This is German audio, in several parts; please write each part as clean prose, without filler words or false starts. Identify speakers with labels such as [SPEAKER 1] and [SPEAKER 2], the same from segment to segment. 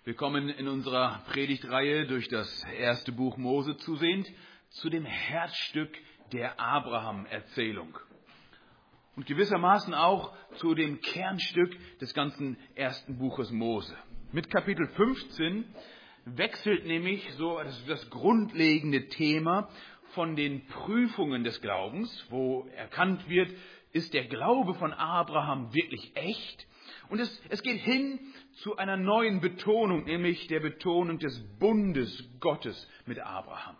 [SPEAKER 1] Wir kommen in unserer Predigtreihe durch das erste Buch Mose zusehend zu dem Herzstück der Abraham-Erzählung. Und gewissermaßen auch zu dem Kernstück des ganzen ersten Buches Mose. Mit Kapitel 15 wechselt nämlich so das grundlegende Thema von den Prüfungen des Glaubens, wo erkannt wird, ist der Glaube von Abraham wirklich echt? Und es geht hin zu einer neuen Betonung, nämlich der Betonung des Bundes Gottes mit Abraham.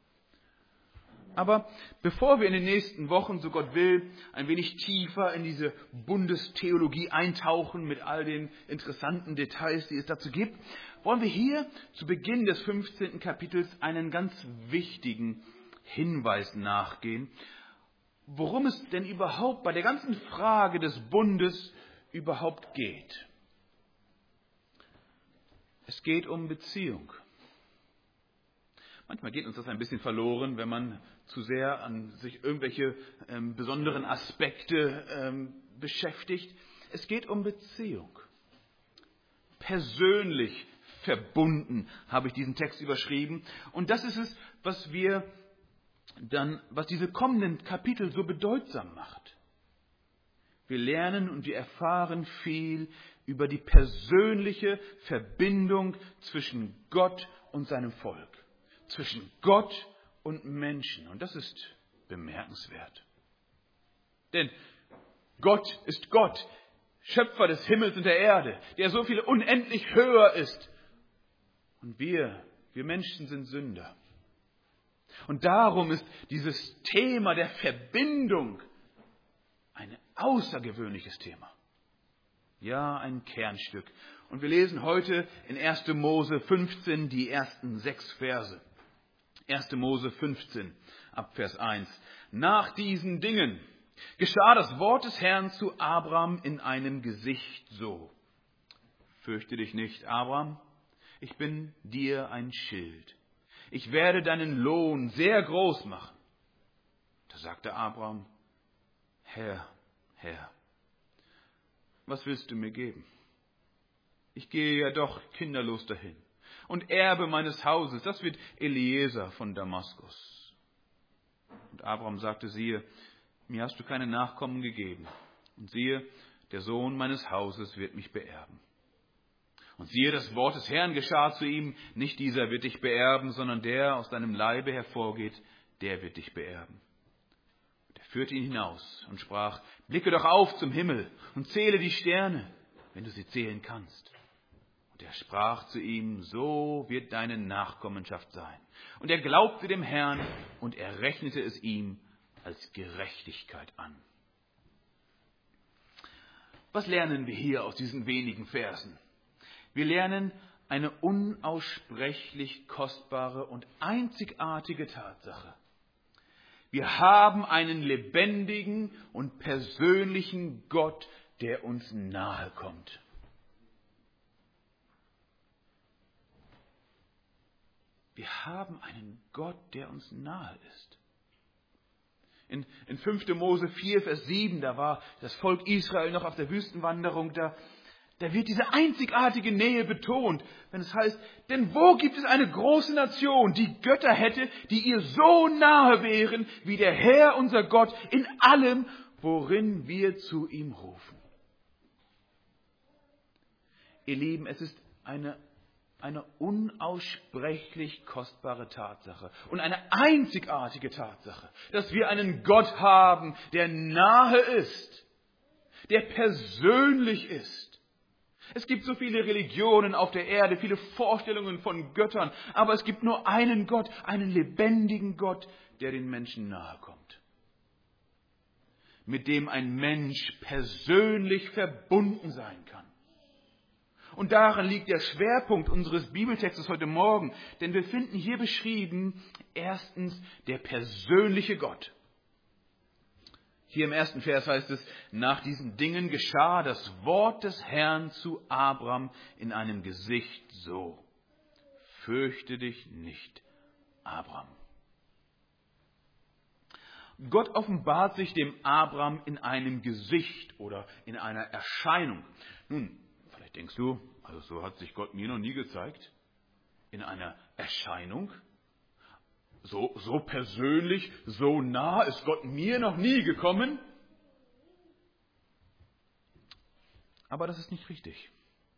[SPEAKER 1] Aber bevor wir in den nächsten Wochen, so Gott will, ein wenig tiefer in diese Bundestheologie eintauchen mit all den interessanten Details, die es dazu gibt, wollen wir hier zu Beginn des 15. Kapitels einen ganz wichtigen Hinweis nachgehen, worum es denn überhaupt bei der ganzen Frage des Bundes überhaupt geht. Es geht um Beziehung. Manchmal geht uns das ein bisschen verloren, wenn man zu sehr an sich irgendwelche besonderen Aspekte beschäftigt. Es geht um Beziehung. Persönlich verbunden habe ich diesen Text überschrieben. Und das ist es, was diese kommenden Kapitel so bedeutsam macht. Wir lernen und wir erfahren viel über die persönliche Verbindung zwischen Gott und seinem Volk. Zwischen Gott und Menschen. Und das ist bemerkenswert. Denn Gott ist Gott, Schöpfer des Himmels und der Erde, der so viel unendlich höher ist. Und wir Menschen sind Sünder. Und darum ist dieses Thema der Verbindung ein außergewöhnliches Thema. Ja, ein Kernstück. Und wir lesen heute in 1. Mose 15 die ersten 6 Verse. 1. Mose 15, ab Vers 1. Nach diesen Dingen geschah das Wort des Herrn zu Abram in einem Gesicht so. Fürchte dich nicht, Abram, ich bin dir ein Schild. Ich werde deinen Lohn sehr groß machen. Da sagte Abram, Herr, was willst du mir geben? Ich gehe ja doch kinderlos dahin. Und Erbe meines Hauses, das wird Eliezer von Damaskus. Und Abram sagte, siehe, mir hast du keine Nachkommen gegeben. Und siehe, der Sohn meines Hauses wird mich beerben. Und siehe, das Wort des Herrn geschah zu ihm, nicht dieser wird dich beerben, sondern der aus deinem Leibe hervorgeht, der wird dich beerben. Und er führte ihn hinaus und sprach, blicke doch auf zum Himmel und zähle die Sterne, wenn du sie zählen kannst. Und er sprach zu ihm, so wird deine Nachkommenschaft sein. Und er glaubte dem Herrn und er rechnete es ihm als Gerechtigkeit an. Was lernen wir hier aus diesen wenigen Versen? Wir lernen eine unaussprechlich kostbare und einzigartige Tatsache. Wir haben einen lebendigen und persönlichen Gott, der uns nahe kommt. Wir haben einen Gott, der uns nahe ist. In 5. Mose 4, Vers 7, da war das Volk Israel noch auf der Wüstenwanderung, da wird diese einzigartige Nähe betont, wenn es heißt, denn wo gibt es eine große Nation, die Götter hätte, die ihr so nahe wären, wie der Herr, unser Gott, in allem, worin wir zu ihm rufen. Ihr Lieben, es ist eine unaussprechlich kostbare Tatsache und eine einzigartige Tatsache, dass wir einen Gott haben, der nahe ist, der persönlich ist. Es gibt so viele Religionen auf der Erde, viele Vorstellungen von Göttern, aber es gibt nur einen Gott, einen lebendigen Gott, der den Menschen nahe kommt. Mit dem ein Mensch persönlich verbunden sein kann. Und darin liegt der Schwerpunkt unseres Bibeltextes heute Morgen, denn wir finden hier beschrieben, erstens, der persönliche Gott. Hier im ersten Vers heißt es, nach diesen Dingen geschah das Wort des Herrn zu Abram in einem Gesicht so. Fürchte dich nicht, Abram. Gott offenbart sich dem Abram in einem Gesicht oder in einer Erscheinung. Nun, vielleicht denkst du, Also so hat sich Gott mir noch nie gezeigt. In einer Erscheinung. So persönlich, so nah ist Gott mir noch nie gekommen. Aber das ist nicht richtig.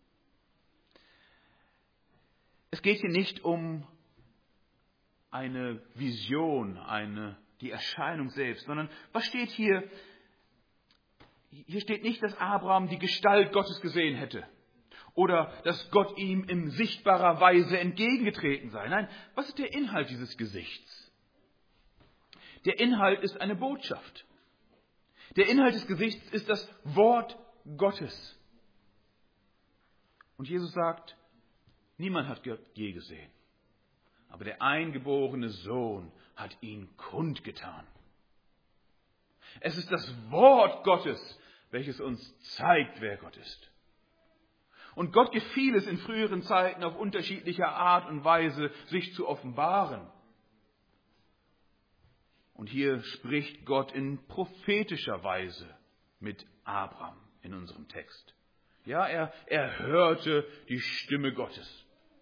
[SPEAKER 1] Es geht hier nicht um eine Vision, die Erscheinung selbst, sondern was steht hier? Hier steht nicht, dass Abraham die Gestalt Gottes gesehen hätte oder dass Gott ihm in sichtbarer Weise entgegengetreten sei. Nein, was ist der Inhalt dieses Gesichts? Der Inhalt ist eine Botschaft. Der Inhalt des Gesichts ist das Wort Gottes. Und Jesus sagt, niemand hat Gott je gesehen, aber der eingeborene Sohn hat ihn kundgetan. Es ist das Wort Gottes, welches uns zeigt, wer Gott ist. Und Gott gefiel es in früheren Zeiten auf unterschiedliche Art und Weise, sich zu offenbaren. Und hier spricht Gott in prophetischer Weise mit Abraham in unserem Text. Ja, er hörte die Stimme Gottes.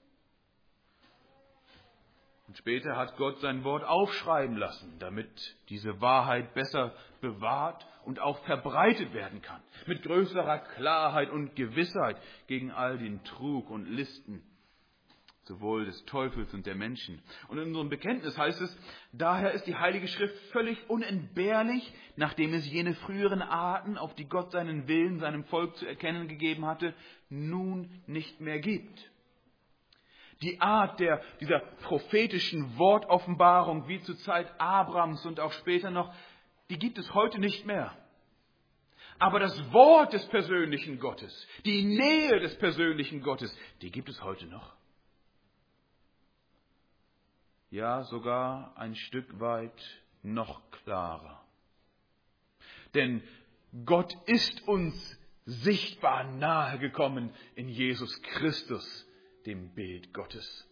[SPEAKER 1] Und später hat Gott sein Wort aufschreiben lassen, damit diese Wahrheit besser bewahrt und auch verbreitet werden kann. Mit größerer Klarheit und Gewissheit gegen all den Trug und Listen, sowohl des Teufels und der Menschen. Und in unserem Bekenntnis heißt es, daher ist die Heilige Schrift völlig unentbehrlich, nachdem es jene früheren Arten, auf die Gott seinen Willen seinem Volk zu erkennen gegeben hatte, nun nicht mehr gibt. Die Art dieser prophetischen Wortoffenbarung, wie zur Zeit Abrahams und auch später noch, die gibt es heute nicht mehr. Aber das Wort des persönlichen Gottes, die Nähe des persönlichen Gottes, die gibt es heute noch. Ja, sogar ein Stück weit noch klarer. Denn Gott ist uns sichtbar nahe gekommen in Jesus Christus, dem Bild Gottes.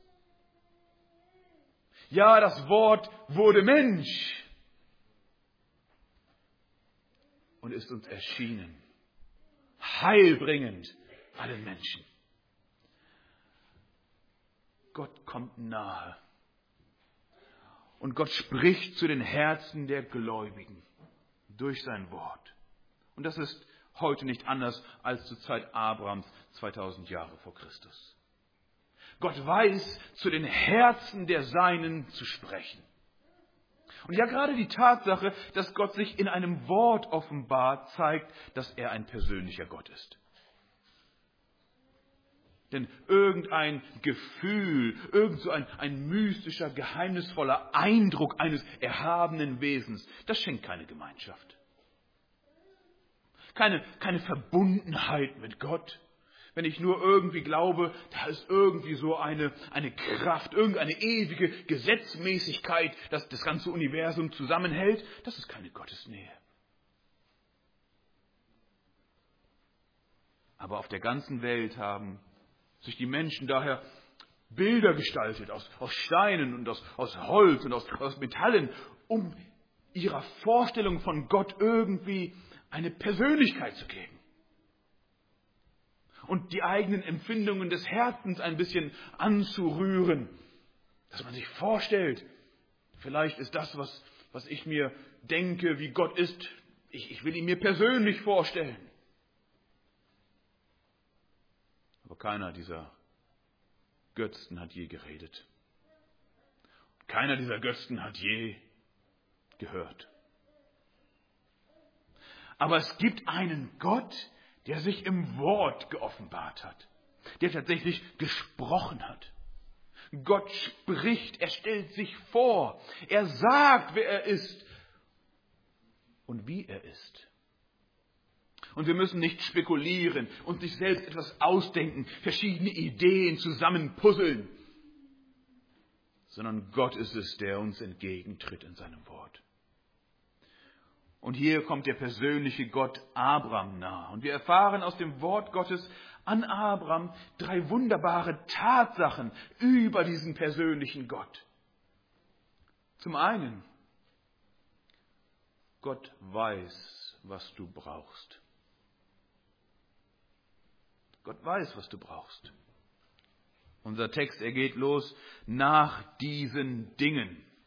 [SPEAKER 1] Ja, das Wort wurde Mensch und ist uns erschienen, heilbringend allen Menschen. Gott kommt nahe und Gott spricht zu den Herzen der Gläubigen durch sein Wort. Und das ist heute nicht anders als zur Zeit Abrahams 2000 Jahre vor Christus. Gott weiß, zu den Herzen der Seinen zu sprechen. Und ja, gerade die Tatsache, dass Gott sich in einem Wort offenbart, zeigt, dass er ein persönlicher Gott ist. Denn irgendein Gefühl, irgend so ein mystischer, geheimnisvoller Eindruck eines erhabenen Wesens, das schenkt keine Gemeinschaft. Keine Verbundenheit mit Gott. Wenn ich nur irgendwie glaube, da ist irgendwie so eine Kraft, irgendeine ewige Gesetzmäßigkeit, das das ganze Universum zusammenhält, das ist keine Gottesnähe. Aber auf der ganzen Welt haben sich die Menschen daher Bilder gestaltet, aus Steinen und aus Holz und aus Metallen, um ihrer Vorstellung von Gott irgendwie eine Persönlichkeit zu geben. Und die eigenen Empfindungen des Herzens ein bisschen anzurühren. Dass man sich vorstellt, vielleicht ist das, was ich mir denke, wie Gott ist, ich will ihn mir persönlich vorstellen. Aber keiner dieser Götzen hat je geredet. Keiner dieser Götzen hat je gehört. Aber es gibt einen Gott, der sich im Wort geoffenbart hat, der tatsächlich gesprochen hat. Gott spricht, er stellt sich vor, er sagt, wer er ist und wie er ist. Und wir müssen nicht spekulieren und sich selbst etwas ausdenken, verschiedene Ideen zusammenpuzzeln, sondern Gott ist es, der uns entgegentritt in seinem Wort. Und hier kommt der persönliche Gott Abraham nahe. Und wir erfahren aus dem Wort Gottes an Abraham 3 wunderbare Tatsachen über diesen persönlichen Gott. Zum einen, Gott weiß, was du brauchst. Gott weiß, was du brauchst. Unser Text, er geht los nach diesen Dingen.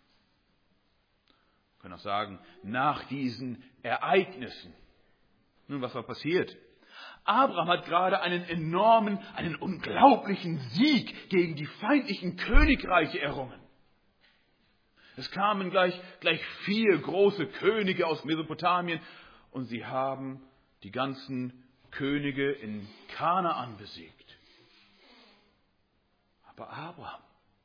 [SPEAKER 1] Wir können auch sagen, nach diesen Ereignissen. Nun, was war passiert? Abraham hat gerade einen unglaublichen Sieg gegen die feindlichen Königreiche errungen. Es kamen gleich 4 große Könige aus Mesopotamien und sie haben die ganzen Könige in Kanaan besiegt. Aber Abraham,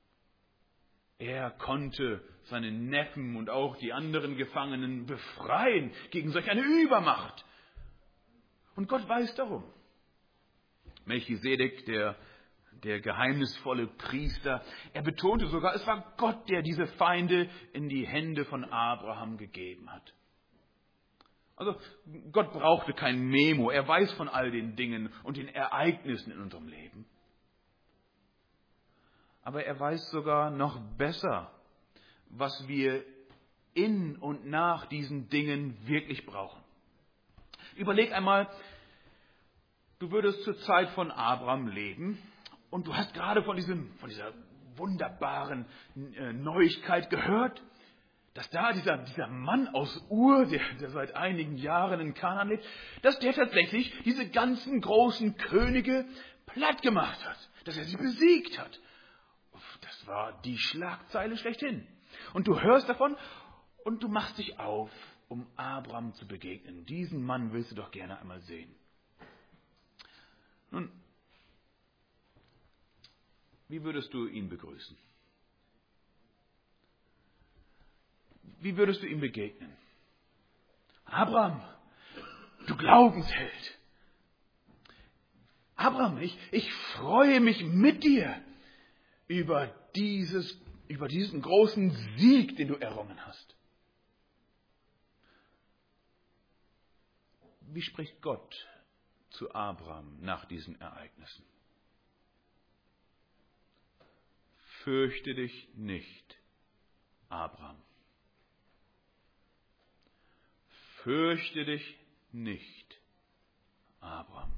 [SPEAKER 1] er konnte seine Neffen und auch die anderen Gefangenen befreien gegen solch eine Übermacht. Und Gott weiß darum. Melchisedek, der geheimnisvolle Priester, er betonte sogar, es war Gott, der diese Feinde in die Hände von Abraham gegeben hat. Also Gott brauchte kein Memo, er weiß von all den Dingen und den Ereignissen in unserem Leben. Aber er weiß sogar noch besser, was wir in und nach diesen Dingen wirklich brauchen. Überleg einmal, du würdest zur Zeit von Abraham leben und du hast gerade von dieser wunderbaren Neuigkeit gehört, dass da dieser Mann aus Ur, der seit einigen Jahren in Kanaan lebt, dass der tatsächlich diese ganzen großen Könige platt gemacht hat, dass er sie besiegt hat. Das war die Schlagzeile schlechthin. Und du hörst davon und du machst dich auf, um Abraham zu begegnen. Diesen Mann willst du doch gerne einmal sehen. Nun, wie würdest du ihn begrüßen? Wie würdest du ihm begegnen? Abraham, du Glaubensheld. Abraham, ich freue mich mit dir über diesen großen Sieg, den du errungen hast. Wie spricht Gott zu Abraham nach diesen Ereignissen? Fürchte dich nicht, Abraham. Fürchte dich nicht, Abraham.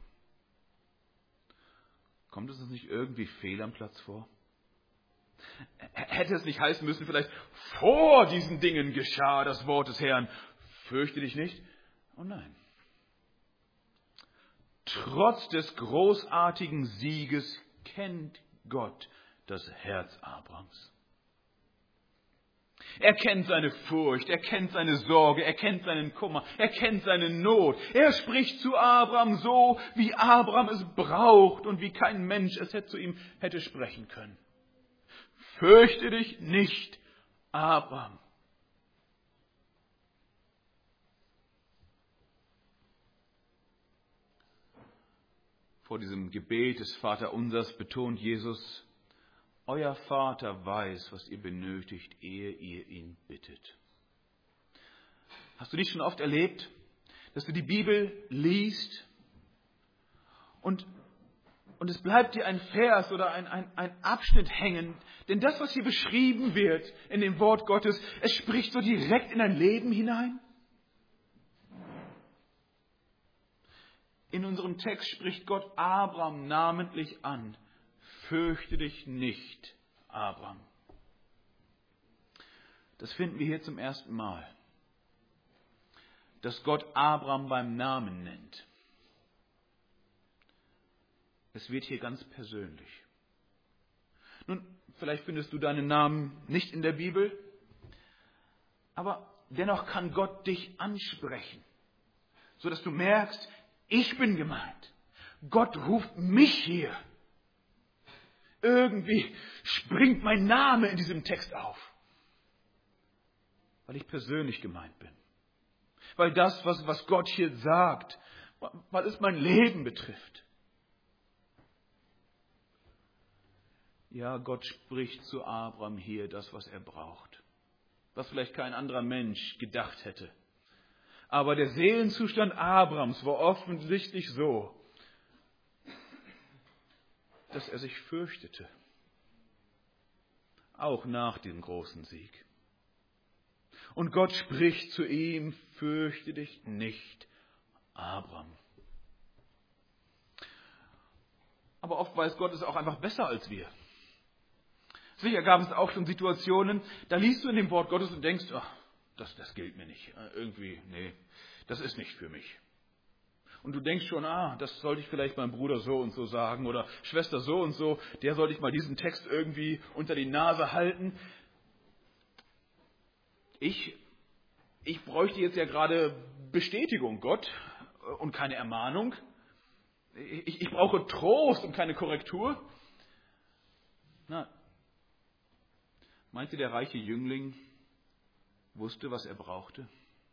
[SPEAKER 1] Kommt es uns nicht irgendwie fehl am Platz vor? Hätte es nicht heißen müssen, vielleicht vor diesen Dingen geschah das Wort des Herrn, fürchte dich nicht? Oh nein. Trotz des großartigen Sieges kennt Gott das Herz Abrahams. Er kennt seine Furcht, er kennt seine Sorge, er kennt seinen Kummer, er kennt seine Not. Er spricht zu Abraham so, wie Abraham es braucht und wie kein Mensch es zu ihm hätte sprechen können. Fürchte dich nicht, Abraham. Vor diesem Gebet des Vaterunsers betont Jesus, euer Vater weiß, was ihr benötigt, ehe ihr ihn bittet. Hast du dies schon oft erlebt, dass du die Bibel liest und es bleibt dir ein Vers oder ein Abschnitt hängen, denn das, was hier beschrieben wird in dem Wort Gottes, es spricht so direkt in dein Leben hinein? In unserem Text spricht Gott Abraham namentlich an. Fürchte dich nicht, Abraham. Das finden wir hier zum ersten Mal, dass Gott Abraham beim Namen nennt. Es wird hier ganz persönlich. Nun, vielleicht findest du deinen Namen nicht in der Bibel, aber dennoch kann Gott dich ansprechen, sodass du merkst, ich bin gemeint. Gott ruft mich hier. Irgendwie springt mein Name in diesem Text auf, weil ich persönlich gemeint bin. Weil das, was Gott hier sagt, weil es mein Leben betrifft. Ja, Gott spricht zu Abraham hier das, was er braucht. Was vielleicht kein anderer Mensch gedacht hätte. Aber der Seelenzustand Abrahams war offensichtlich so, dass er sich fürchtete. Auch nach dem großen Sieg. Und Gott spricht zu ihm, fürchte dich nicht, Abraham. Aber oft weiß Gott es auch einfach besser als wir. Sicher gab es auch schon Situationen, da liest du in dem Wort Gottes und denkst, ach, das gilt mir nicht. Irgendwie, nee, das ist nicht für mich. Und du denkst schon, das sollte ich vielleicht meinem Bruder so und so sagen oder Schwester so und so, der sollte ich mal diesen Text irgendwie unter die Nase halten. Ich bräuchte jetzt ja gerade Bestätigung, Gott, und keine Ermahnung. Ich brauche Trost und keine Korrektur. Na, meinte der reiche Jüngling wusste, was er brauchte?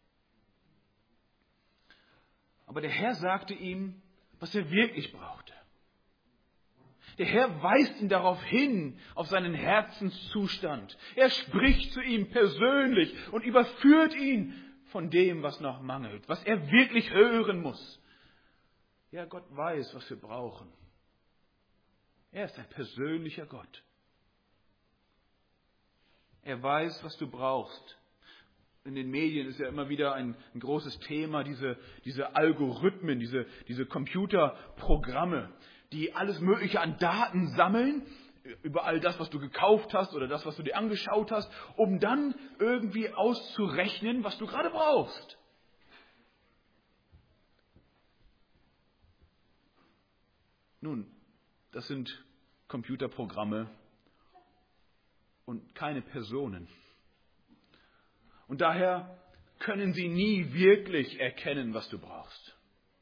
[SPEAKER 1] Aber der Herr sagte ihm, was er wirklich brauchte. Der Herr weist ihn darauf hin, auf seinen Herzenszustand. Er spricht zu ihm persönlich und überführt ihn von dem, was noch mangelt, was er wirklich hören muss. Ja, Gott weiß, was wir brauchen. Er ist ein persönlicher Gott. Er weiß, was du brauchst. In den Medien ist ja immer wieder ein großes Thema, diese Algorithmen, diese Computerprogramme, die alles Mögliche an Daten sammeln, über all das, was du gekauft hast oder das, was du dir angeschaut hast, um dann irgendwie auszurechnen, was du gerade brauchst. Nun, das sind Computerprogramme und keine Personen. Und daher können sie nie wirklich erkennen, was du brauchst.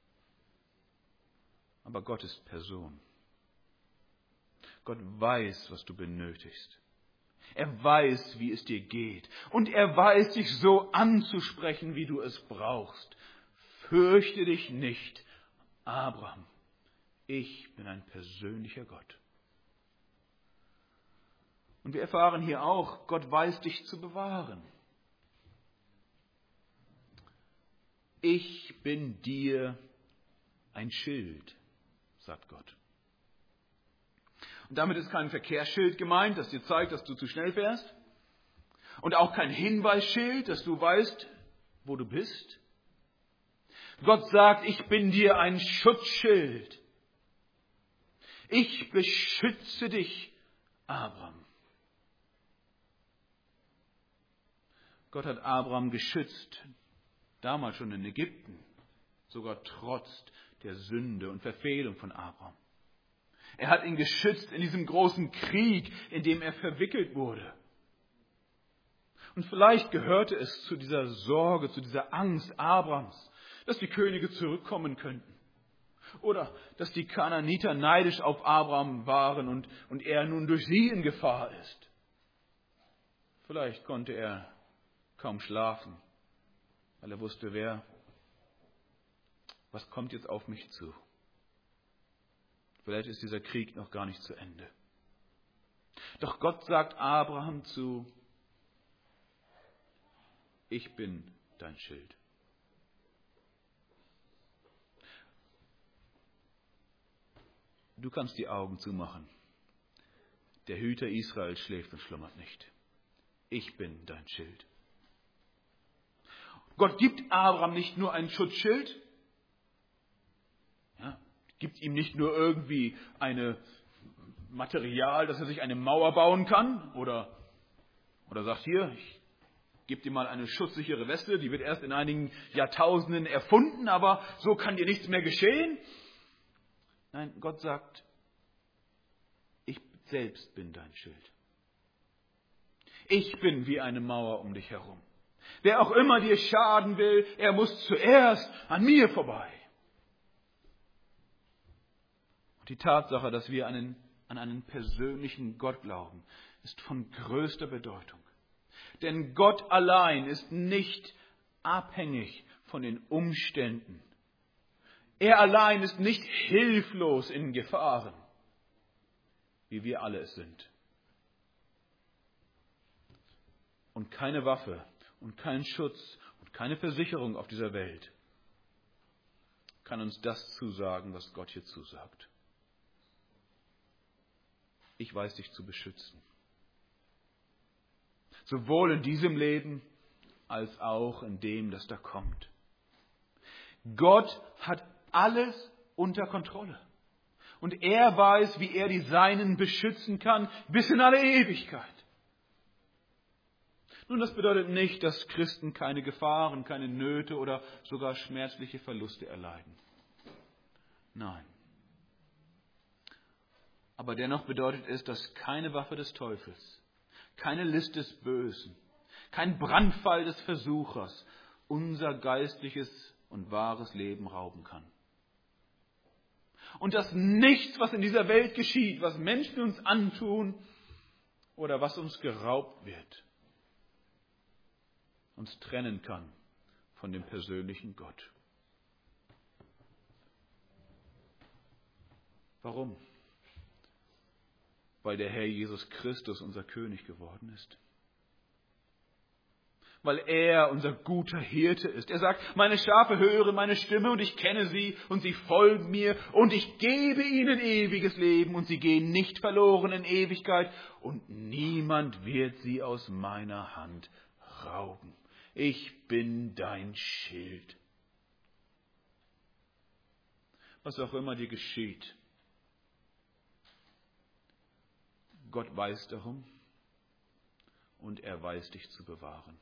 [SPEAKER 1] Aber Gott ist Person. Gott weiß, was du benötigst. Er weiß, wie es dir geht. Und er weiß, dich so anzusprechen, wie du es brauchst. Fürchte dich nicht, Abraham. Ich bin ein persönlicher Gott. Und wir erfahren hier auch, Gott weiß, dich zu bewahren. Ich bin dir ein Schild, sagt Gott. Und damit ist kein Verkehrsschild gemeint, das dir zeigt, dass du zu schnell fährst. Und auch kein Hinweisschild, dass du weißt, wo du bist. Gott sagt, ich bin dir ein Schutzschild. Ich beschütze dich, Abraham. Gott hat Abraham geschützt, damals schon in Ägypten, sogar trotz der Sünde und Verfehlung von Abraham. Er hat ihn geschützt in diesem großen Krieg, in dem er verwickelt wurde. Und vielleicht gehörte es zu dieser Sorge, zu dieser Angst Abrahams, dass die Könige zurückkommen könnten. Oder dass die Kanaaniter neidisch auf Abraham waren und er nun durch sie in Gefahr ist. Vielleicht konnte er kaum schlafen, weil er wusste, was kommt jetzt auf mich zu? Vielleicht ist dieser Krieg noch gar nicht zu Ende. Doch Gott sagt Abraham zu, ich bin dein Schild. Du kannst die Augen zumachen. Der Hüter Israels schläft und schlummert nicht. Ich bin dein Schild. Gott gibt Abraham nicht nur ein Schutzschild, gibt ihm nicht nur irgendwie ein Material, dass er sich eine Mauer bauen kann, oder sagt hier, ich gebe dir mal eine schutzsichere Weste, die wird erst in einigen Jahrtausenden erfunden, aber so kann dir nichts mehr geschehen. Nein, Gott sagt, ich selbst bin dein Schild. Ich bin wie eine Mauer um dich herum. Wer auch immer dir schaden will, er muss zuerst an mir vorbei. Und die Tatsache, dass wir an einen persönlichen Gott glauben, ist von größter Bedeutung. Denn Gott allein ist nicht abhängig von den Umständen. Er allein ist nicht hilflos in Gefahren, wie wir alle es sind. Und keine Waffe und kein Schutz und keine Versicherung auf dieser Welt kann uns das zusagen, was Gott hier zusagt. Ich weiß dich zu beschützen. Sowohl in diesem Leben als auch in dem, das da kommt. Gott hat alles unter Kontrolle. Und er weiß, wie er die Seinen beschützen kann, bis in alle Ewigkeit. Nun, das bedeutet nicht, dass Christen keine Gefahren, keine Nöte oder sogar schmerzliche Verluste erleiden. Nein. Aber dennoch bedeutet es, dass keine Waffe des Teufels, keine List des Bösen, kein Brandpfeil des Versuchers unser geistliches und wahres Leben rauben kann. Und dass nichts, was in dieser Welt geschieht, was Menschen uns antun oder was uns geraubt wird, uns trennen kann von dem persönlichen Gott. Warum? Weil der Herr Jesus Christus unser König geworden ist. Weil er unser guter Hirte ist. Er sagt, meine Schafe hören meine Stimme und ich kenne sie und sie folgen mir und ich gebe ihnen ewiges Leben und sie gehen nicht verloren in Ewigkeit und niemand wird sie aus meiner Hand rauben. Ich bin dein Schild. Was auch immer dir geschieht, Gott weiß darum und er weiß dich zu bewahren.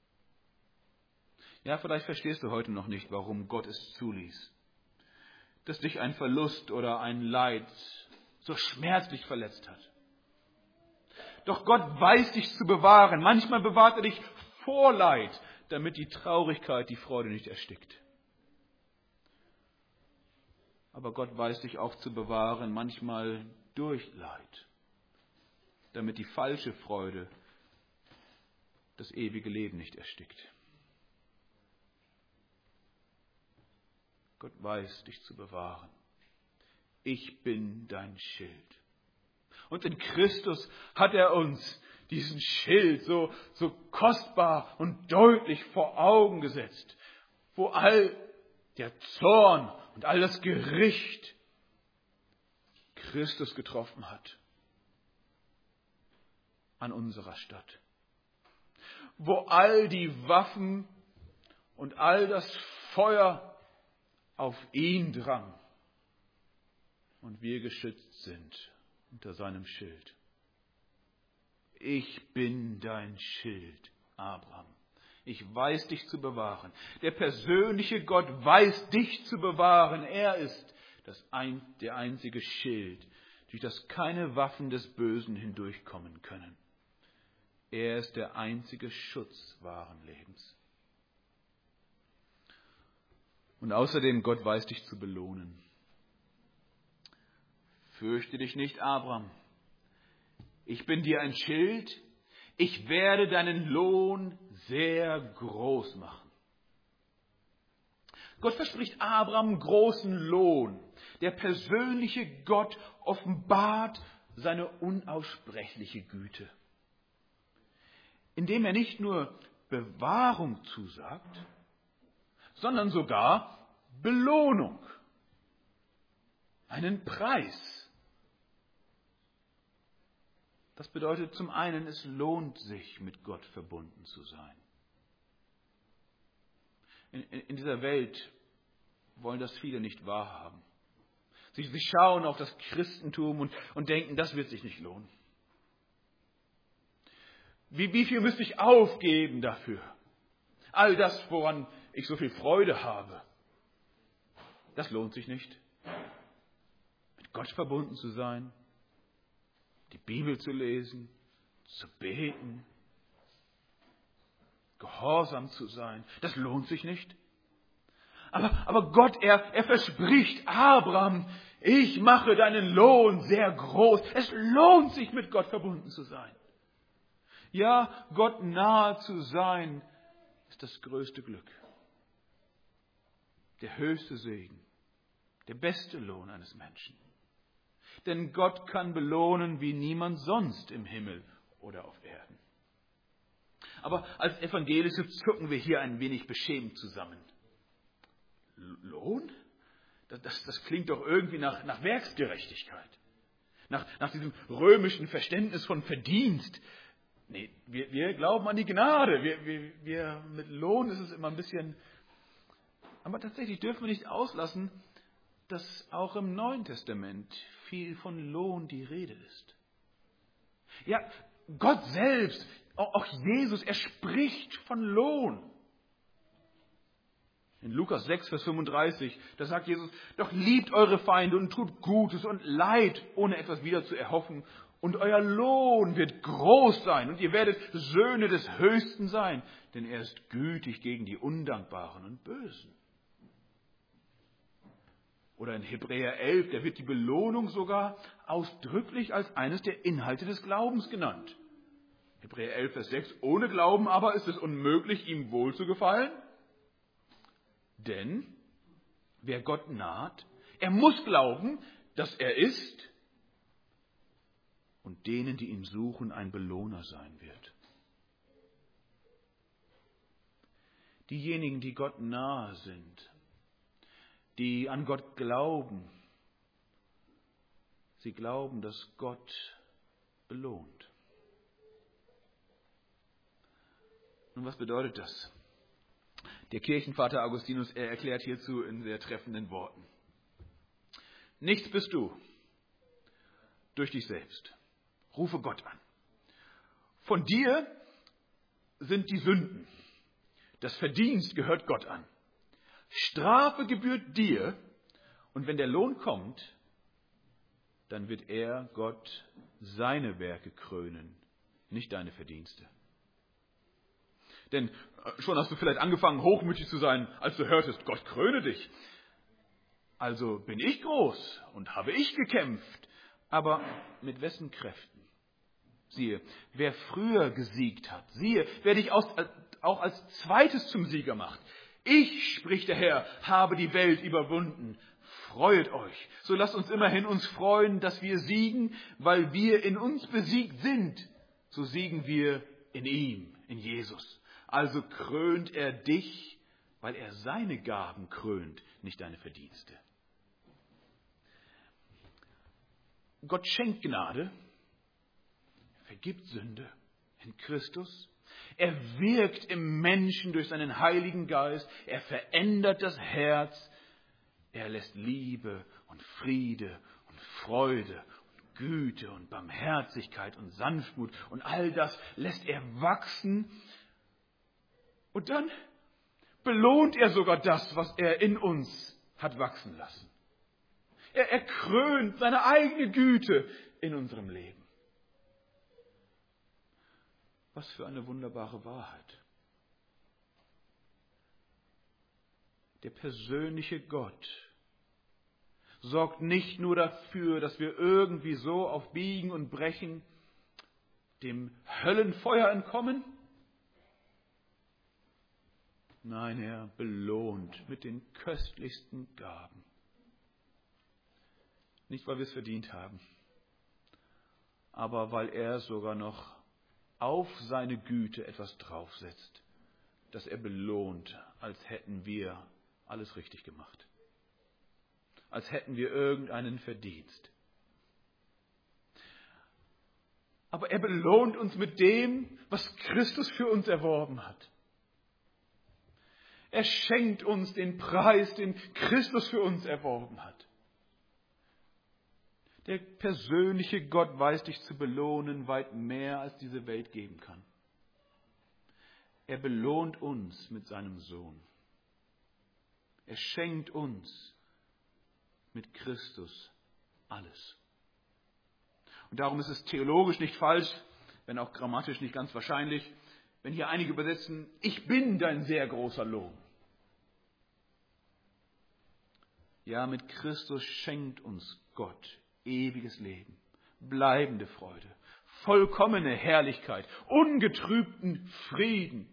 [SPEAKER 1] Ja, vielleicht verstehst du heute noch nicht, warum Gott es zuließ, dass dich ein Verlust oder ein Leid so schmerzlich verletzt hat. Doch Gott weiß dich zu bewahren. Manchmal bewahrt er dich vor Leid, damit die Traurigkeit die Freude nicht erstickt. Aber Gott weiß dich auch zu bewahren, manchmal durch Leid, damit die falsche Freude das ewige Leben nicht erstickt. Gott weiß, dich zu bewahren. Ich bin dein Schild. Und in Christus hat er uns diesen Schild so kostbar und deutlich vor Augen gesetzt, wo all der Zorn und all das Gericht Christus getroffen hat an unserer Stadt. Wo all die Waffen und all das Feuer auf ihn drang und wir geschützt sind unter seinem Schild. Ich bin dein Schild, Abraham. Ich weiß dich zu bewahren. Der persönliche Gott weiß dich zu bewahren. Er ist der einzige Schild, durch das keine Waffen des Bösen hindurchkommen können. Er ist der einzige Schutz wahren Lebens. Und außerdem, Gott weiß dich zu belohnen. Fürchte dich nicht, Abraham. Ich bin dir ein Schild. Ich werde deinen Lohn sehr groß machen. Gott verspricht Abraham großen Lohn. Der persönliche Gott offenbart seine unaussprechliche Güte, indem er nicht nur Bewahrung zusagt, sondern sogar Belohnung, einen Preis. Das bedeutet zum einen, es lohnt sich, mit Gott verbunden zu sein. In dieser Welt wollen das viele nicht wahrhaben. Sie schauen auf das Christentum und denken, das wird sich nicht lohnen. Wie viel müsste ich aufgeben dafür? All das, woran ich so viel Freude habe, das lohnt sich nicht. Mit Gott verbunden zu sein, die Bibel zu lesen, zu beten, gehorsam zu sein, das lohnt sich nicht. Aber Gott, er verspricht Abraham, ich mache deinen Lohn sehr groß. Es lohnt sich, mit Gott verbunden zu sein. Ja, Gott nahe zu sein, ist das größte Glück. Der höchste Segen, der beste Lohn eines Menschen. Denn Gott kann belohnen wie niemand sonst im Himmel oder auf Erden. Aber als Evangelische zucken wir hier ein wenig beschämt zusammen. Lohn? Das klingt doch irgendwie nach Werksgerechtigkeit. Nach diesem römischen Verständnis von Verdienst. Nee, wir glauben an die Gnade. Wir mit Lohn ist es immer ein bisschen. Aber tatsächlich dürfen wir nicht auslassen, dass auch im Neuen Testament viel von Lohn die Rede ist. Ja, Gott selbst, auch Jesus, er spricht von Lohn. In Lukas 6, Vers 35, da sagt Jesus, doch liebt eure Feinde und tut Gutes und Leid, ohne etwas wieder zu erhoffen. Und euer Lohn wird groß sein und ihr werdet Söhne des Höchsten sein, denn er ist gütig gegen die Undankbaren und Bösen. Oder in Hebräer 11, da wird die Belohnung sogar ausdrücklich als eines der Inhalte des Glaubens genannt. Hebräer 11, Vers 6, ohne Glauben aber ist es unmöglich, ihm wohl zu gefallen. Denn wer Gott naht, er muss glauben, dass er ist und denen, die ihn suchen, ein Belohner sein wird. Diejenigen, die Gott nahe sind, die an Gott glauben, sie glauben, dass Gott belohnt. Nun, was bedeutet das? Der Kirchenvater Augustinus, er erklärt hierzu in sehr treffenden Worten. Nichts bist du durch dich selbst. Rufe Gott an. Von dir sind die Sünden. Das Verdienst gehört Gott an. Strafe gebührt dir und wenn der Lohn kommt, dann wird er, Gott, seine Werke krönen, nicht deine Verdienste. Denn schon hast du vielleicht angefangen, hochmütig zu sein, als du hörtest, Gott kröne dich. Also bin ich groß und habe ich gekämpft. Aber mit wessen Kräften? Siehe, wer früher gesiegt hat, siehe, wer dich auch als Zweites zum Sieger macht. Ich, spricht der Herr, habe die Welt überwunden. Freuet euch. So lasst uns immerhin uns freuen, dass wir siegen, weil wir in uns besiegt sind. So siegen wir in ihm, in Jesus. Also krönt er dich, weil er seine Gaben krönt, nicht deine Verdienste. Gott schenkt Gnade, vergibt Sünde in Christus. Er wirkt im Menschen durch seinen Heiligen Geist. Er verändert das Herz. Er lässt Liebe und Friede und Freude und Güte und Barmherzigkeit und Sanftmut und all das lässt er wachsen. Und dann belohnt er sogar das, was er in uns hat wachsen lassen. Er krönt seine eigene Güte in unserem Leben. Was für eine wunderbare Wahrheit. Der persönliche Gott sorgt nicht nur dafür, dass wir irgendwie so auf Biegen und Brechen dem Höllenfeuer entkommen. Nein, er belohnt mit den köstlichsten Gaben. Nicht, weil wir es verdient haben, aber weil er sogar noch auf seine Güte etwas draufsetzt, das er belohnt, als hätten wir alles richtig gemacht. Als hätten wir irgendeinen Verdienst. Aber er belohnt uns mit dem, was Christus für uns erworben hat. Er schenkt uns den Preis, den Christus für uns erworben hat. Der persönliche Gott weiß dich zu belohnen, weit mehr als diese Welt geben kann. Er belohnt uns mit seinem Sohn. Er schenkt uns mit Christus alles. Und darum ist es theologisch nicht falsch, wenn auch grammatisch nicht ganz wahrscheinlich, wenn hier einige übersetzen, ich bin dein sehr großer Lohn. Ja, mit Christus schenkt uns Gott ewiges Leben, bleibende Freude, vollkommene Herrlichkeit, ungetrübten Frieden.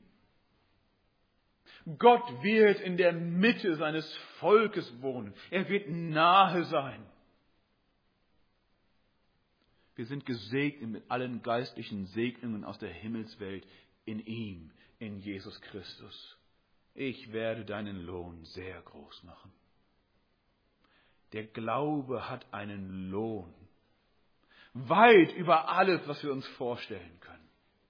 [SPEAKER 1] Gott wird in der Mitte seines Volkes wohnen. Er wird nahe sein. Wir sind gesegnet mit allen geistlichen Segnungen aus der Himmelswelt in ihm, in Jesus Christus. Ich werde deinen Lohn sehr groß machen. Der Glaube hat einen Lohn. Weit über alles, was wir uns vorstellen können.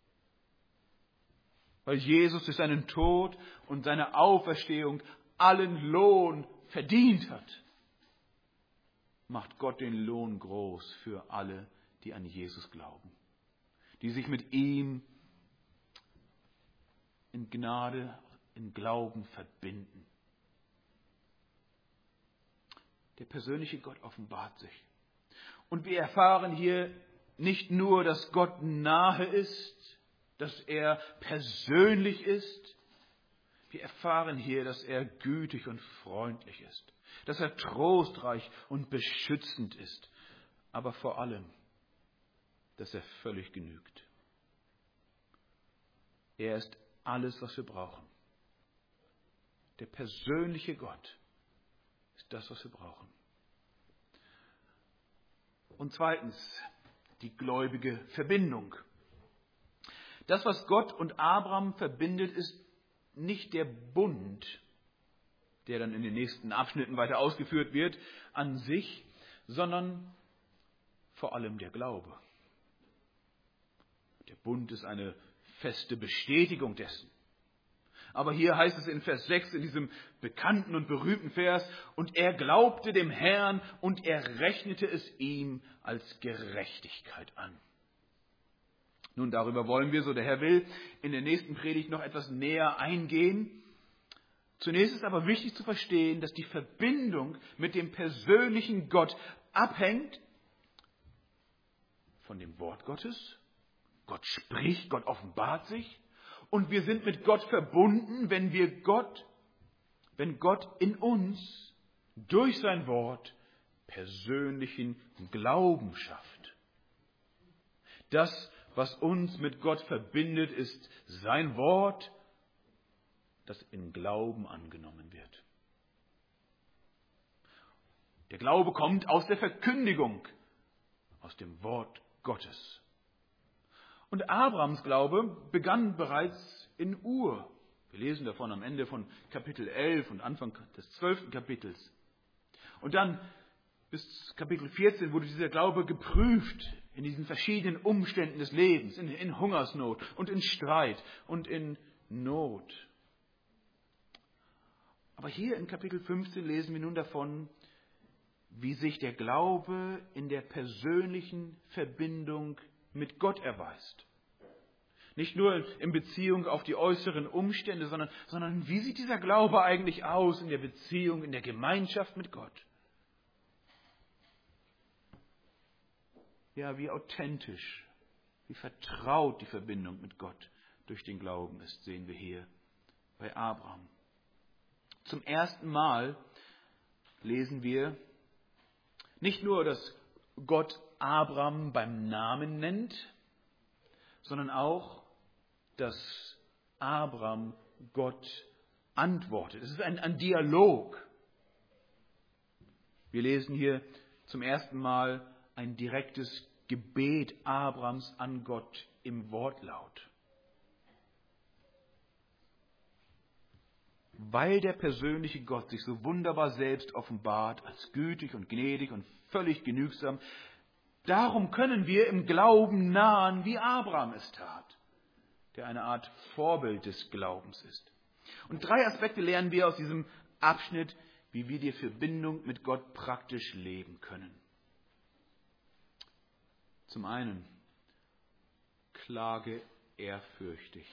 [SPEAKER 1] Weil Jesus durch seinen Tod und seine Auferstehung allen Lohn verdient hat. macht Gott den Lohn groß für alle, die an Jesus glauben, die sich mit ihm in Gnade, in Glauben verbinden. Der persönliche Gott offenbart sich. Und wir erfahren hier nicht nur, dass Gott nahe ist, dass er persönlich ist. Wir erfahren hier, dass er gütig und freundlich ist, dass er trostreich und beschützend ist, aber vor allem, dass er völlig genügt. Er ist alles, was wir brauchen. Der persönliche Gott ist das, was wir brauchen. Und zweitens, die gläubige Verbindung. Das, was Gott und Abraham verbindet, ist nicht der Bund, der dann in den nächsten Abschnitten weiter ausgeführt wird, an sich, sondern vor allem der Glaube. Der Bund ist eine feste Bestätigung dessen. Aber hier heißt es in Vers 6, in diesem bekannten und berühmten Vers, und er glaubte dem Herrn und er rechnete es ihm als Gerechtigkeit an. Nun, darüber wollen wir, so der Herr will, in der nächsten Predigt noch etwas näher eingehen. Zunächst ist aber wichtig zu verstehen, dass die Verbindung mit dem persönlichen Gott abhängt von dem Wort Gottes. Gott spricht, Gott offenbart sich. Und wir sind mit Gott verbunden, wenn Gott in uns durch sein Wort persönlichen Glauben schafft. Das, was uns mit Gott verbindet, ist sein Wort, das in Glauben angenommen wird. Der Glaube kommt aus der Verkündigung, aus dem Wort Gottes. Und Abrahams Glaube begann bereits in Ur. Wir lesen davon am Ende von Kapitel 11 und Anfang des 12. Kapitels. Und dann bis Kapitel 14 wurde dieser Glaube geprüft in diesen verschiedenen Umständen des Lebens, in Hungersnot und in Streit und in Not. Aber hier in Kapitel 15 lesen wir nun davon, wie sich der Glaube in der persönlichen Verbindung mit Gott erweist. Nicht nur in Beziehung auf die äußeren Umstände, sondern wie sieht dieser Glaube eigentlich aus in der Beziehung, in der Gemeinschaft mit Gott? Ja, wie authentisch, wie vertraut die Verbindung mit Gott durch den Glauben ist, sehen wir hier bei Abraham. Zum ersten Mal lesen wir nicht nur, dass Gott Abraham beim Namen nennt, sondern auch, dass Abraham Gott antwortet. Es ist ein Dialog. Wir lesen hier zum ersten Mal ein direktes Gebet Abrahams an Gott im Wortlaut. Weil der persönliche Gott sich so wunderbar selbst offenbart, als gütig und gnädig und völlig genügsam, darum können wir im Glauben nahen, wie Abraham es tat, der eine Art Vorbild des Glaubens ist. Und 3 Aspekte lernen wir aus diesem Abschnitt, wie wir die Verbindung mit Gott praktisch leben können. Zum einen, klage ehrfürchtig.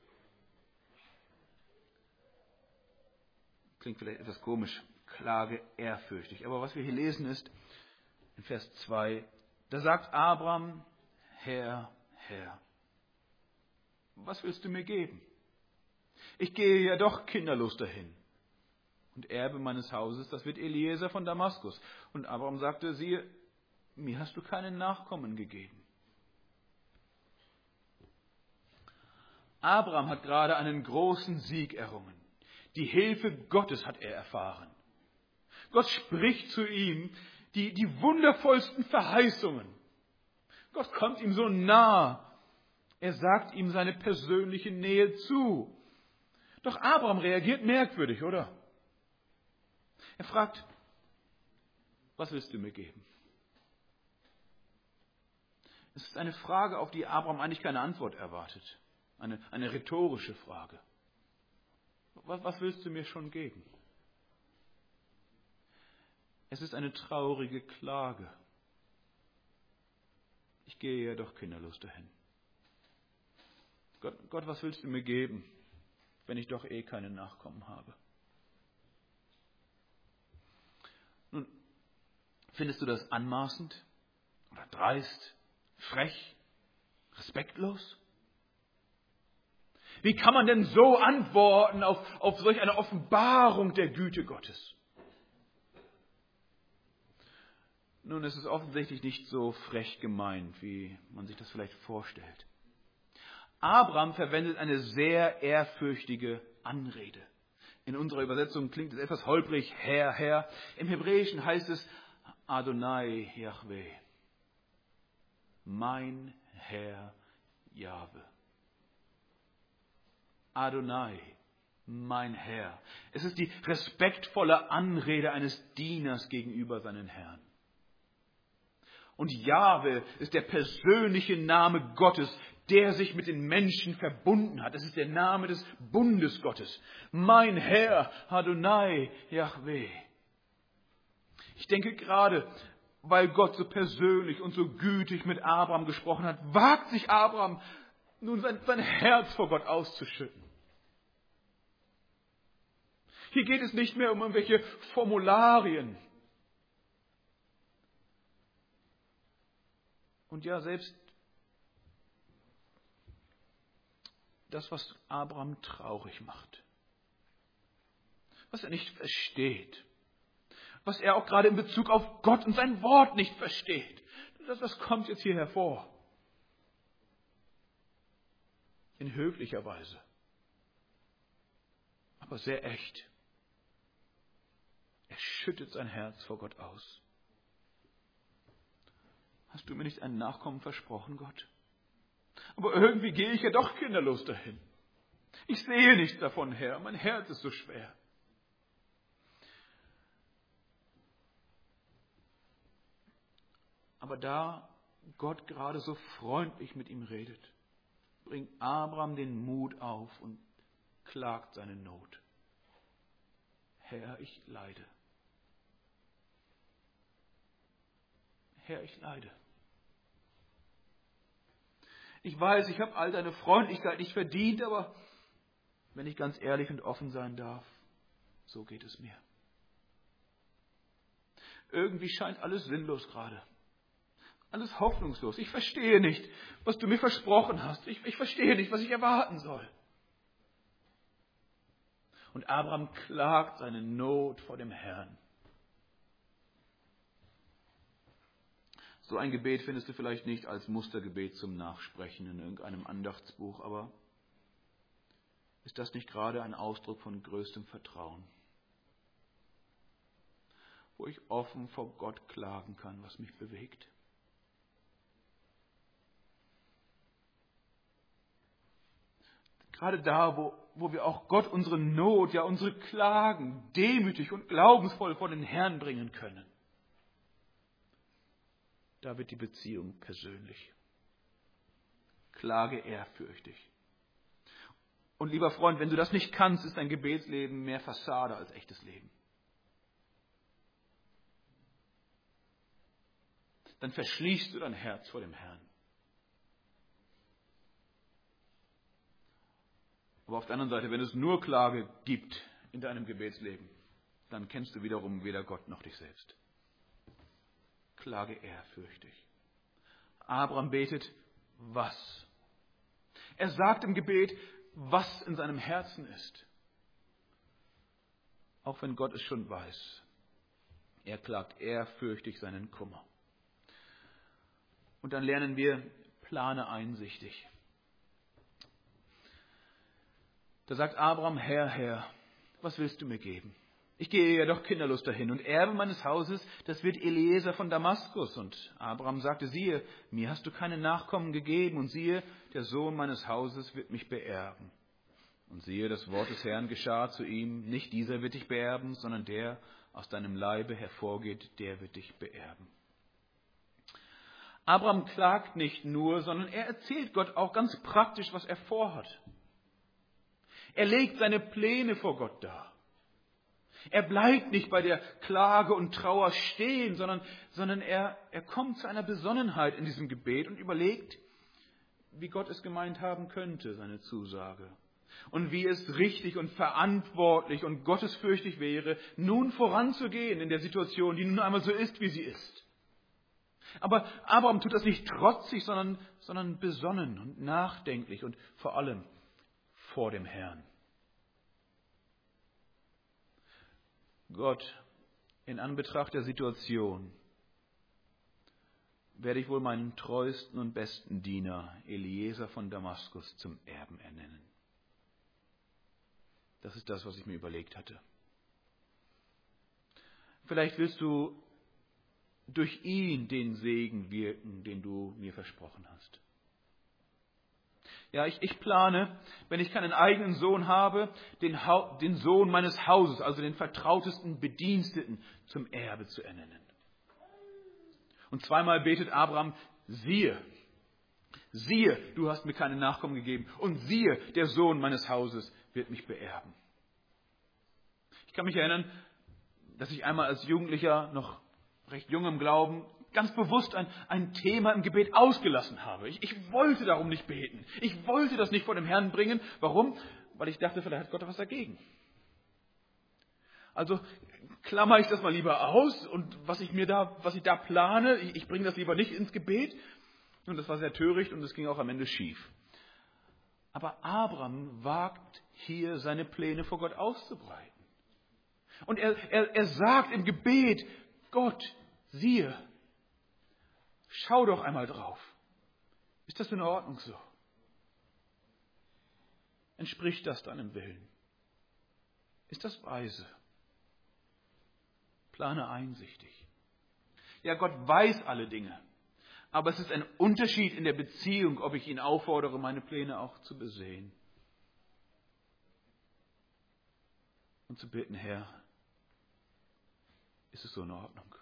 [SPEAKER 1] Klingt vielleicht etwas komisch, klage ehrfürchtig. Aber was wir hier lesen ist, in Vers 2, da sagt Abraham, Herr, Herr, was willst du mir geben? Ich gehe ja doch kinderlos dahin. Und Erbe meines Hauses, das wird Eliezer von Damaskus. Und Abraham sagte, siehe, mir hast du keinen Nachkommen gegeben. Abraham hat gerade einen großen Sieg errungen. Die Hilfe Gottes hat er erfahren. Gott spricht zu ihm die wundervollsten Verheißungen. Gott kommt ihm so nah. Er sagt ihm seine persönliche Nähe zu. Doch Abraham reagiert merkwürdig, oder? Er fragt, was willst du mir geben? Es ist eine Frage, auf die Abraham eigentlich keine Antwort erwartet. Eine rhetorische Frage. Was willst du mir schon geben? Es ist eine traurige Klage. Ich gehe ja doch kinderlos dahin. Gott, was willst du mir geben, wenn ich doch keine Nachkommen habe? Nun, findest du das anmaßend oder dreist, frech, respektlos? Wie kann man denn so antworten auf solch eine Offenbarung der Güte Gottes? Nun, es ist offensichtlich nicht so frech gemeint, wie man sich das vielleicht vorstellt. Abraham verwendet eine sehr ehrfürchtige Anrede. In unserer Übersetzung klingt es etwas holprig, Herr, Herr. Im Hebräischen heißt es Adonai Yahweh. Mein Herr Jahwe. Adonai, mein Herr. Es ist die respektvolle Anrede eines Dieners gegenüber seinen Herrn. Und Jahwe ist der persönliche Name Gottes, der sich mit den Menschen verbunden hat. Es ist der Name des Bundes Gottes. Mein Herr, Adonai, Yahweh. Ich denke gerade, weil Gott so persönlich und so gütig mit Abraham gesprochen hat, wagt sich Abraham nun sein Herz vor Gott auszuschütten. Hier geht es nicht mehr um irgendwelche Formularien. Und ja, selbst das, was Abraham traurig macht, was er nicht versteht, was er auch gerade in Bezug auf Gott und sein Wort nicht versteht, das kommt jetzt hier hervor. In höflicher Weise, aber sehr echt. Er schüttet sein Herz vor Gott aus. Hast du mir nicht einen Nachkommen versprochen, Gott? Aber irgendwie gehe ich ja doch kinderlos dahin. Ich sehe nichts davon, Herr. Mein Herz ist so schwer. Aber da Gott gerade so freundlich mit ihm redet, bringt Abraham den Mut auf und klagt seine Not. Herr, ich leide. Herr, ich leide. Ich weiß, ich habe all deine Freundlichkeit nicht verdient, aber wenn ich ganz ehrlich und offen sein darf, so geht es mir. Irgendwie scheint alles sinnlos gerade. Alles hoffnungslos. Ich verstehe nicht, was du mir versprochen hast. Ich verstehe nicht, was ich erwarten soll. Und Abraham klagt seine Not vor dem Herrn. So ein Gebet findest du vielleicht nicht als Mustergebet zum Nachsprechen in irgendeinem Andachtsbuch, aber ist das nicht gerade ein Ausdruck von größtem Vertrauen? Wo ich offen vor Gott klagen kann, was mich bewegt. Gerade da, wo wir auch Gott unsere Not, ja unsere Klagen demütig und glaubensvoll vor den Herrn bringen können. Da wird die Beziehung persönlich. Klage ehrfürchtig. Und lieber Freund, wenn du das nicht kannst, ist dein Gebetsleben mehr Fassade als echtes Leben. Dann verschließt du dein Herz vor dem Herrn. Aber auf der anderen Seite, wenn es nur Klage gibt in deinem Gebetsleben, dann kennst du wiederum weder Gott noch dich selbst. Klage ehrfürchtig. Abraham betet, was? Er sagt im Gebet, was in seinem Herzen ist. Auch wenn Gott es schon weiß. Er klagt ehrfürchtig seinen Kummer. Und dann lernen wir, plane einsichtig. Da sagt Abraham, Herr, Herr, was willst du mir geben? Ich gehe ja doch kinderlos dahin und Erbe meines Hauses, das wird Eliezer von Damaskus. Und Abraham sagte, siehe, mir hast du keine Nachkommen gegeben und siehe, der Sohn meines Hauses wird mich beerben. Und siehe, das Wort des Herrn geschah zu ihm, nicht dieser wird dich beerben, sondern der aus deinem Leibe hervorgeht, der wird dich beerben. Abraham klagt nicht nur, sondern er erzählt Gott auch ganz praktisch, was er vorhat. Er legt seine Pläne vor Gott dar. Er bleibt nicht bei der Klage und Trauer stehen, sondern er kommt zu einer Besonnenheit in diesem Gebet und überlegt, wie Gott es gemeint haben könnte, seine Zusage. Und wie es richtig und verantwortlich und gottesfürchtig wäre, nun voranzugehen in der Situation, die nun einmal so ist, wie sie ist. Aber Abraham tut das nicht trotzig, sondern besonnen und nachdenklich und vor allem vor dem Herrn. Gott, in Anbetracht der Situation werde ich wohl meinen treuesten und besten Diener Eliezer von Damaskus zum Erben ernennen. Das ist das, was ich mir überlegt hatte. Vielleicht willst du durch ihn den Segen wirken, den du mir versprochen hast. Ja, ich plane, wenn ich keinen eigenen Sohn habe, den Sohn meines Hauses, also den vertrautesten Bediensteten, zum Erbe zu ernennen. Und zweimal betet Abraham, siehe, du hast mir keine Nachkommen gegeben, und siehe, der Sohn meines Hauses wird mich beerben. Ich kann mich erinnern, dass ich einmal als Jugendlicher, noch recht jung im Glauben, ganz bewusst ein Thema im Gebet ausgelassen habe. Ich wollte darum nicht beten. Ich wollte das nicht vor dem Herrn bringen. Warum? Weil ich dachte, vielleicht hat Gott was dagegen. Also klammer ich das mal lieber aus und was ich da plane, ich bringe das lieber nicht ins Gebet. Und das war sehr töricht und es ging auch am Ende schief. Aber Abraham wagt hier seine Pläne vor Gott auszubreiten. Und er sagt im Gebet, Gott, siehe, schau doch einmal drauf. Ist das in Ordnung so? Entspricht das deinem Willen? Ist das weise? Plane einsichtig. Ja, Gott weiß alle Dinge. Aber es ist ein Unterschied in der Beziehung, ob ich ihn auffordere, meine Pläne auch zu besehen. Und zu bitten, Herr, ist es so in Ordnung?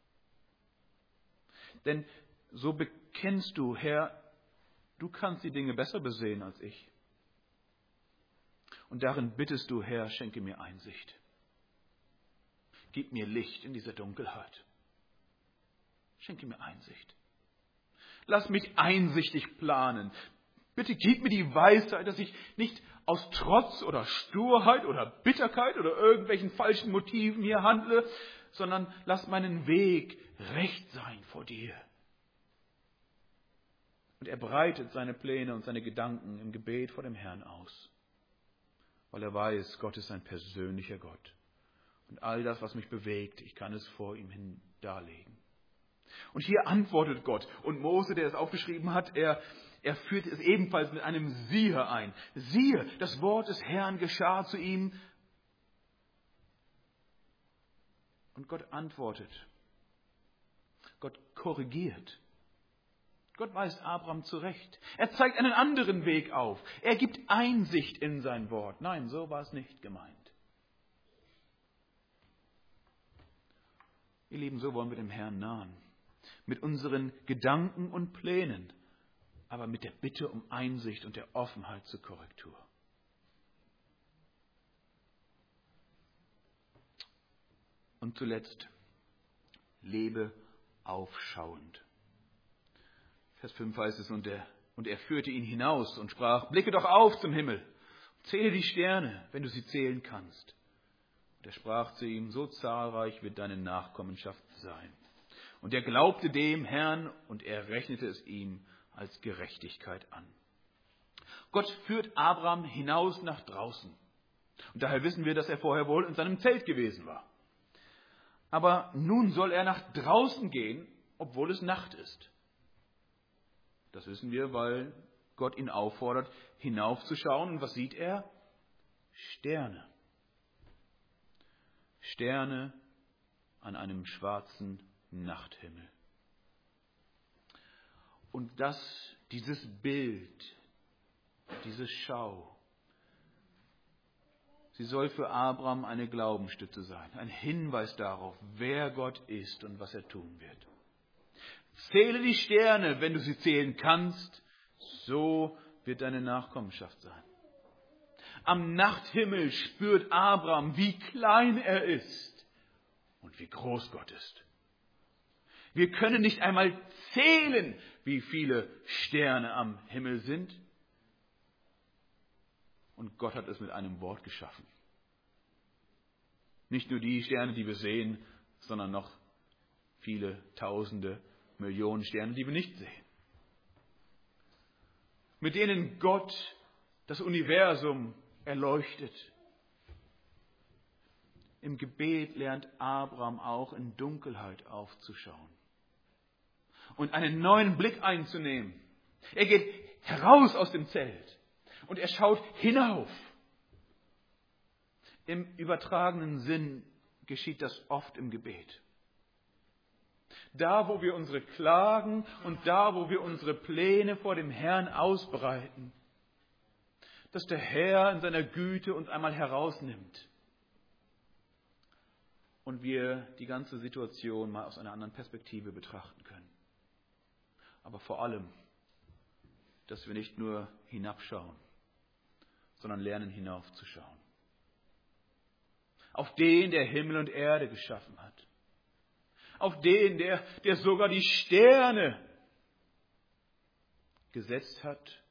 [SPEAKER 1] Denn so bekennst du, Herr, du kannst die Dinge besser besehen als ich. Und darin bittest du, Herr, schenke mir Einsicht. Gib mir Licht in dieser Dunkelheit. Schenke mir Einsicht. Lass mich einsichtig planen. Bitte gib mir die Weisheit, dass ich nicht aus Trotz oder Sturheit oder Bitterkeit oder irgendwelchen falschen Motiven hier handle, sondern lass meinen Weg recht sein vor dir. Und er breitet seine Pläne und seine Gedanken im Gebet vor dem Herrn aus, weil er weiß, Gott ist ein persönlicher Gott. Und all das, was mich bewegt, ich kann es vor ihm hin darlegen. Und hier antwortet Gott. Und Mose, der es aufgeschrieben hat, er führt es ebenfalls mit einem Siehe ein. Siehe, das Wort des Herrn geschah zu ihm. Und Gott antwortet. Gott korrigiert. Gott weist Abraham zurecht. Er zeigt einen anderen Weg auf. Er gibt Einsicht in sein Wort. Nein, so war es nicht gemeint. Ihr Lieben, so wollen wir dem Herrn nahen. Mit unseren Gedanken und Plänen, aber mit der Bitte um Einsicht und der Offenheit zur Korrektur. Und zuletzt, lebe aufschauend. Vers 5 heißt es, und er führte ihn hinaus und sprach, blicke doch auf zum Himmel, zähle die Sterne, wenn du sie zählen kannst. Und er sprach zu ihm, so zahlreich wird deine Nachkommenschaft sein. Und er glaubte dem Herrn und er rechnete es ihm als Gerechtigkeit an. Gott führt Abraham hinaus nach draußen. Und daher wissen wir, dass er vorher wohl in seinem Zelt gewesen war. Aber nun soll er nach draußen gehen, obwohl es Nacht ist. Das wissen wir, weil Gott ihn auffordert, hinaufzuschauen. Und was sieht er? Sterne. Sterne an einem schwarzen Nachthimmel. Und dieses Bild, diese Schau, sie soll für Abraham eine Glaubensstütze sein, ein Hinweis darauf, wer Gott ist und was er tun wird. Zähle die Sterne, wenn du sie zählen kannst, so wird deine Nachkommenschaft sein. Am Nachthimmel spürt Abraham, wie klein er ist und wie groß Gott ist. Wir können nicht einmal zählen, wie viele Sterne am Himmel sind. Und Gott hat es mit einem Wort geschaffen. Nicht nur die Sterne, die wir sehen, sondern noch viele Tausende, Millionen Sterne, die wir nicht sehen. Mit denen Gott das Universum erleuchtet. Im Gebet lernt Abraham auch in Dunkelheit aufzuschauen und einen neuen Blick einzunehmen. Er geht heraus aus dem Zelt und er schaut hinauf. Im übertragenen Sinn geschieht das oft im Gebet. Da, wo wir unsere Klagen und da, wo wir unsere Pläne vor dem Herrn ausbreiten, dass der Herr in seiner Güte uns einmal herausnimmt und wir die ganze Situation mal aus einer anderen Perspektive betrachten können. Aber vor allem, dass wir nicht nur hinabschauen, sondern lernen hinaufzuschauen. Auf den, der Himmel und Erde geschaffen hat. Auf den, der sogar die Sterne gesetzt hat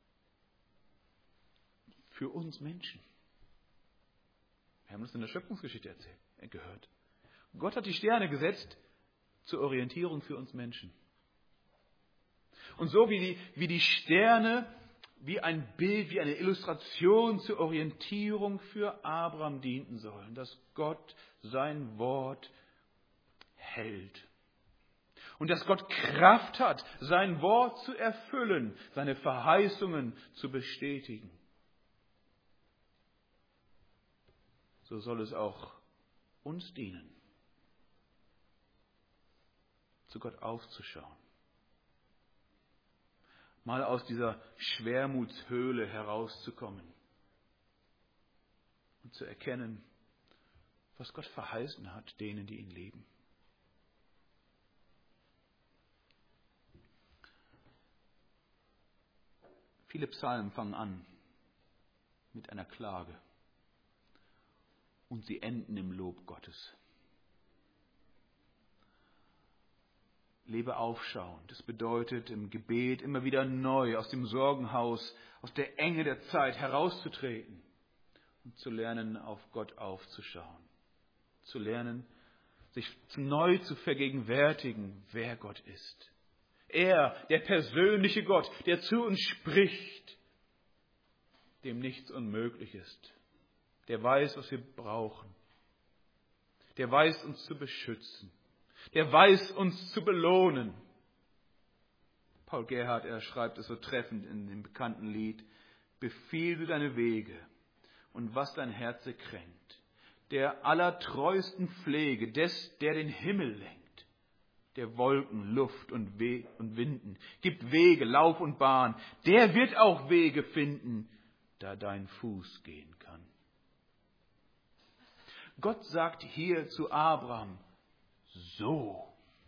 [SPEAKER 1] für uns Menschen. Wir haben das in der Schöpfungsgeschichte gehört. Gott hat die Sterne gesetzt zur Orientierung für uns Menschen. Und so wie die Sterne wie ein Bild, wie eine Illustration zur Orientierung für Abraham dienten sollen, dass Gott sein Wort hält. Und dass Gott Kraft hat, sein Wort zu erfüllen, seine Verheißungen zu bestätigen. So soll es auch uns dienen, zu Gott aufzuschauen. Mal aus dieser Schwermutshöhle herauszukommen und zu erkennen, was Gott verheißen hat, denen, die ihn lieben. Viele Psalmen fangen an mit einer Klage und sie enden im Lob Gottes. Lebe aufschauend. Das bedeutet im Gebet immer wieder neu aus dem Sorgenhaus, aus der Enge der Zeit herauszutreten und zu lernen, auf Gott aufzuschauen. Zu lernen, sich neu zu vergegenwärtigen, wer Gott ist. Er, der persönliche Gott, der zu uns spricht, dem nichts unmöglich ist. Der weiß, was wir brauchen. Der weiß, uns zu beschützen. Der weiß, uns zu belohnen. Paul Gerhardt, er schreibt es so treffend in dem bekannten Lied: Befiehl du deine Wege und was dein Herze kränkt, der allertreusten Pflege des, der den Himmel lenkt, der Wolken, Luft und Winden, gibt Wege, Lauf und Bahn, der wird auch Wege finden, da dein Fuß gehen kann. Gott sagt hier zu Abraham: So.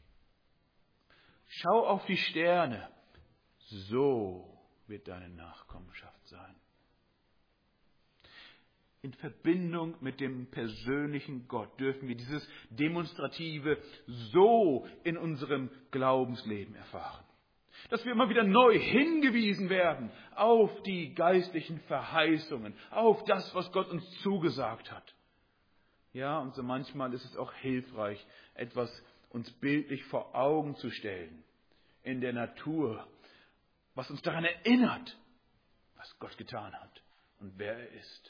[SPEAKER 1] Schau auf die Sterne. So wird deine Nachkommenschaft sein. In Verbindung mit dem persönlichen Gott dürfen wir dieses demonstrative So in unserem Glaubensleben erfahren. Dass wir immer wieder neu hingewiesen werden auf die geistlichen Verheißungen, auf das, was Gott uns zugesagt hat. Ja, und so manchmal ist es auch hilfreich, etwas uns bildlich vor Augen zu stellen in der Natur, was uns daran erinnert, was Gott getan hat und wer er ist.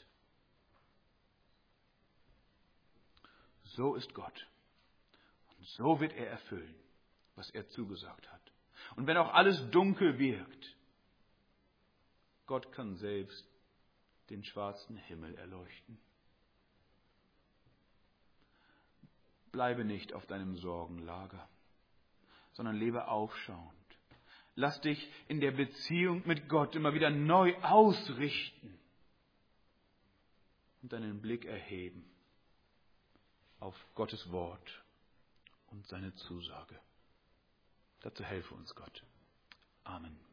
[SPEAKER 1] So ist Gott. Und so wird er erfüllen, was er zugesagt hat. Und wenn auch alles dunkel wirkt, Gott kann selbst den schwarzen Himmel erleuchten. Bleibe nicht auf deinem Sorgenlager, sondern lebe aufschauend. Lass dich in der Beziehung mit Gott immer wieder neu ausrichten und deinen Blick erheben auf Gottes Wort und seine Zusage. Dazu helfe uns Gott. Amen.